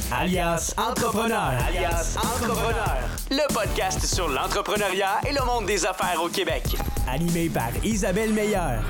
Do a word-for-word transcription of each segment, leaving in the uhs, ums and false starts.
alias entrepreneur, alias entrepreneur. Le podcast sur l'entrepreneuriat et le monde des affaires au Québec. Animé par Isabelle Meilleur.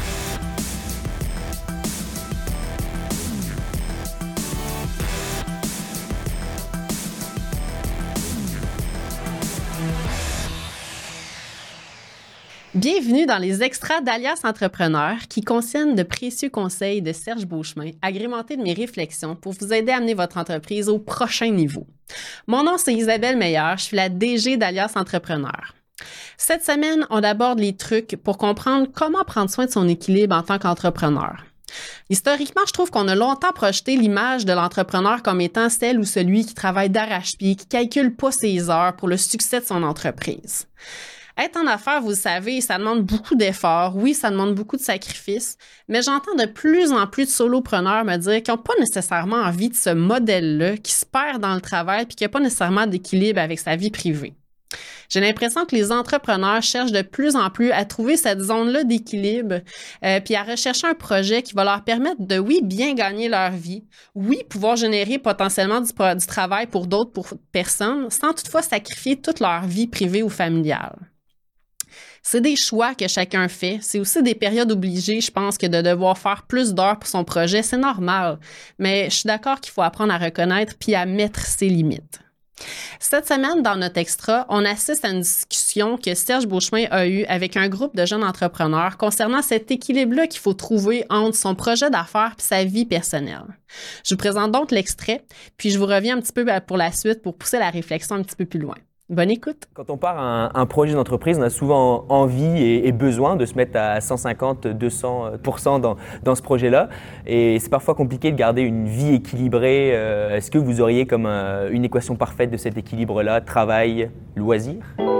Bienvenue dans les extras d'Alias Entrepreneur qui contiennent de précieux conseils de Serge Beauchemin, agrémentés de mes réflexions pour vous aider à amener votre entreprise au prochain niveau. Mon nom, c'est Isabelle Meilleur, je suis la D G d'Alias Entrepreneur. Cette semaine, on aborde les trucs pour comprendre comment prendre soin de son équilibre en tant qu'entrepreneur. Historiquement, je trouve qu'on a longtemps projeté l'image de l'entrepreneur comme étant celle ou celui qui travaille d'arrache-pied, qui calcule pas ses heures pour le succès de son entreprise. Être en affaires, vous le savez, ça demande beaucoup d'efforts. Oui, ça demande beaucoup de sacrifices, mais j'entends de plus en plus de solopreneurs me dire qu'ils n'ont pas nécessairement envie de ce modèle-là, qui se perd dans le travail puis qui n'a pas nécessairement d'équilibre avec sa vie privée. J'ai l'impression que les entrepreneurs cherchent de plus en plus à trouver cette zone-là d'équilibre euh, puis à rechercher un projet qui va leur permettre de, oui, bien gagner leur vie, oui, pouvoir générer potentiellement du, du travail pour d'autres pour personnes, sans toutefois sacrifier toute leur vie privée ou familiale. C'est des choix que chacun fait. C'est aussi des périodes obligées, je pense, que de devoir faire plus d'heures pour son projet, c'est normal. Mais je suis d'accord qu'il faut apprendre à reconnaître puis à mettre ses limites. Cette semaine, dans notre extra, on assiste à une discussion que Serge Beauchemin a eue avec un groupe de jeunes entrepreneurs concernant cet équilibre-là qu'il faut trouver entre son projet d'affaires et sa vie personnelle. Je vous présente donc l'extrait, puis je vous reviens un petit peu pour la suite pour pousser la réflexion un petit peu plus loin. Bonne écoute. Quand on part un, un projet d'entreprise, on a souvent envie et, et besoin de se mettre à cent cinquante à deux cents pour cent dans, dans ce projet-là. Et c'est parfois compliqué de garder une vie équilibrée. Euh, est-ce que vous auriez comme euh, une équation parfaite de cet équilibre-là, travail, loisir?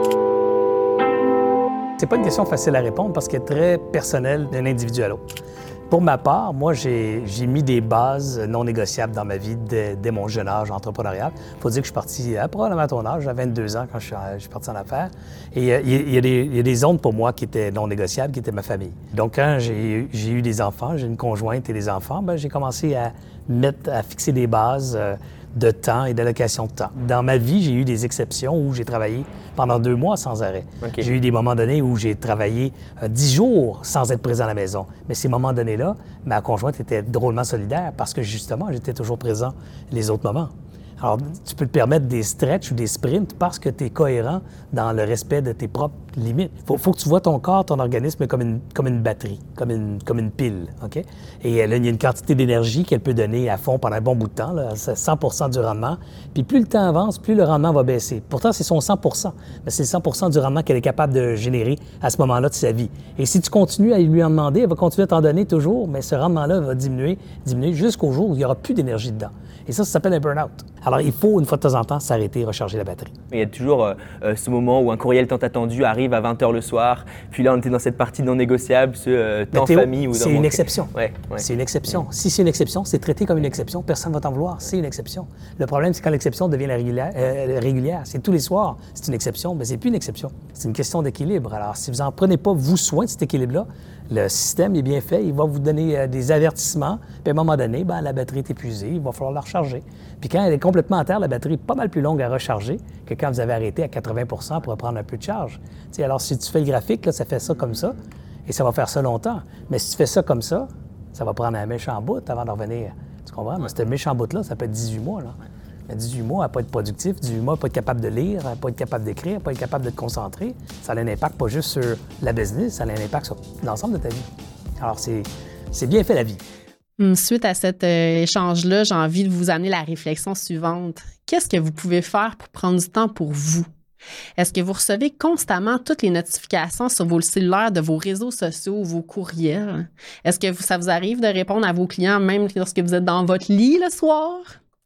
C'est pas une question facile à répondre parce qu'elle est très personnelle d'un individu à l'autre. Pour ma part, moi, j'ai, j'ai mis des bases non négociables dans ma vie dès, dès mon jeune âge entrepreneurial. Il faut dire que je suis parti à probablement à ton âge, j'avais vingt-deux ans quand je suis, je suis parti en affaires. Et euh, il, y a des, il y a des zones pour moi qui étaient non négociables, qui étaient ma famille. Donc, quand j'ai, j'ai eu des enfants, j'ai une conjointe et des enfants, bien, j'ai commencé à mettre, à fixer des bases euh, de temps et d'allocation de temps. Dans ma vie, j'ai eu des exceptions où j'ai travaillé pendant deux mois sans arrêt. Okay. J'ai eu des moments donnés où j'ai travaillé euh, dix jours sans être présent à la maison. Mais ces moments donnés-là, ma conjointe était drôlement solidaire parce que, justement, j'étais toujours présent les autres moments. Alors, tu peux te permettre des stretches ou des sprints parce que tu es cohérent dans le respect de tes propres limites. Il faut, faut que tu vois ton corps, ton organisme comme une, comme une batterie, comme une, comme une pile, OK? Et là, il y a une quantité d'énergie qu'elle peut donner à fond pendant un bon bout de temps, là, c'est cent pour cent du rendement. Puis plus le temps avance, plus le rendement va baisser. Pourtant, c'est son cent pour cent, mais c'est cent pour cent du rendement qu'elle est capable de générer à ce moment-là de sa vie. Et si tu continues à lui en demander, elle va continuer à t'en donner toujours, mais ce rendement-là va diminuer, diminuer jusqu'au jour où il n'y aura plus d'énergie dedans. Et ça, ça s'appelle un burn-out. Alors, il faut, une fois de temps en temps, s'arrêter et recharger la batterie. Il y a toujours euh, ce moment où un courriel tant attendu arrive à vingt heures le soir, puis là, on était dans cette partie non négociable, ce euh, temps Théo, famille. Ou c'est une exception. Ouais, ouais. C'est une exception. Ouais. Si c'est une exception, c'est traité comme une exception, personne ne va t'en vouloir. C'est une exception. Le problème, c'est quand l'exception devient la régulière. Euh, régulière. C'est tous les soirs, c'est une exception, mais c'est plus une exception. C'est une question d'équilibre. Alors, si vous n'en prenez pas, vous, soin de cet équilibre-là, le système est bien fait, il va vous donner euh, des avertissements, puis à un moment donné, ben, la batterie est épuisée, il va falloir la recharger. Puis quand elle est complètement à terre, la batterie est pas mal plus longue à recharger que quand vous avez arrêté à quatre-vingts pour cent pour reprendre un peu de charge. T'sais, alors, si tu fais le graphique, là, ça fait ça comme ça, et ça va faire ça longtemps. Mais si tu fais ça comme ça, ça va prendre un méchant bout avant de revenir. Tu comprends? Mais ce méchant bout-là, ça peut être dix-huit mois, là. Mais dix-huit mois à ne pas être productif, dix-huit mois à ne pas être capable de lire, à ne pas être capable d'écrire, à ne pas être capable de te concentrer, ça a un impact pas juste sur la business, ça a un impact sur l'ensemble de ta vie. Alors, c'est, c'est bien fait, la vie. Suite à cet euh, échange-là, j'ai envie de vous amener la réflexion suivante. Qu'est-ce que vous pouvez faire pour prendre du temps pour vous? Est-ce que vous recevez constamment toutes les notifications sur vos cellulaires de vos réseaux sociaux ou vos courriels? Est-ce que vous, ça vous arrive de répondre à vos clients même lorsque vous êtes dans votre lit le soir?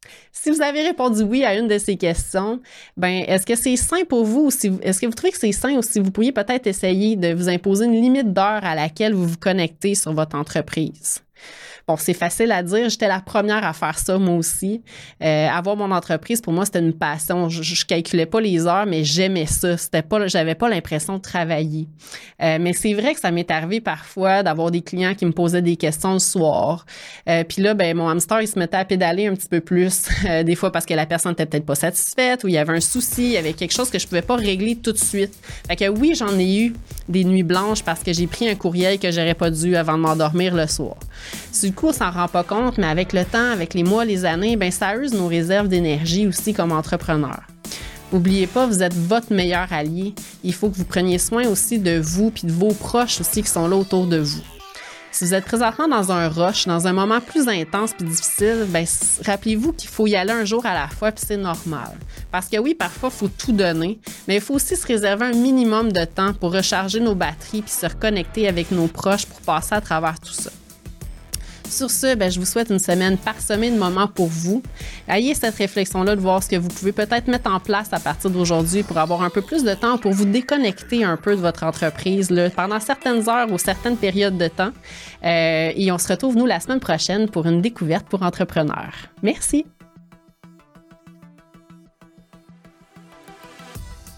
Si vous avez répondu oui à une de ces questions, ben est-ce que c'est sain pour vous? Ou si, est-ce que vous trouvez que c'est sain ou si vous pourriez peut-être essayer de vous imposer une limite d'heure à laquelle vous vous connectez sur votre entreprise? bon, c'est facile à dire. J'étais la première à faire ça, moi aussi. Euh, avoir mon entreprise, pour moi, c'était une passion. Je, je calculais pas les heures, mais j'aimais ça. C'était pas, j'avais pas l'impression de travailler. Euh, mais c'est vrai que ça m'est arrivé parfois d'avoir des clients qui me posaient des questions le soir. Euh, Puis là, ben mon hamster, il se mettait à pédaler un petit peu plus. Euh, des fois parce que la personne n'était peut-être pas satisfaite ou il y avait un souci, il y avait quelque chose que je pouvais pas régler tout de suite. Fait que oui, j'en ai eu des nuits blanches parce que j'ai pris un courriel que j'aurais pas dû avant de m'endormir le soir. Du coup, on s'en rend pas compte, mais avec le temps, avec les mois, les années, ben ça use nos réserves d'énergie aussi comme entrepreneur. N'oubliez pas, vous êtes votre meilleur allié. Il faut que vous preniez soin aussi de vous puis de vos proches aussi qui sont là autour de vous. Si vous êtes présentement dans un rush, dans un moment plus intense puis difficile, ben rappelez-vous qu'il faut y aller un jour à la fois puis c'est normal. Parce que oui, parfois, il faut tout donner, mais il faut aussi se réserver un minimum de temps pour recharger nos batteries puis se reconnecter avec nos proches pour passer à travers tout ça. Sur ce, ben, je vous souhaite une semaine parsemée de moments pour vous. Ayez cette réflexion-là de voir ce que vous pouvez peut-être mettre en place à partir d'aujourd'hui pour avoir un peu plus de temps pour vous déconnecter un peu de votre entreprise là, pendant certaines heures ou certaines périodes de temps. Euh, et on se retrouve, nous, la semaine prochaine pour une découverte pour entrepreneurs. Merci!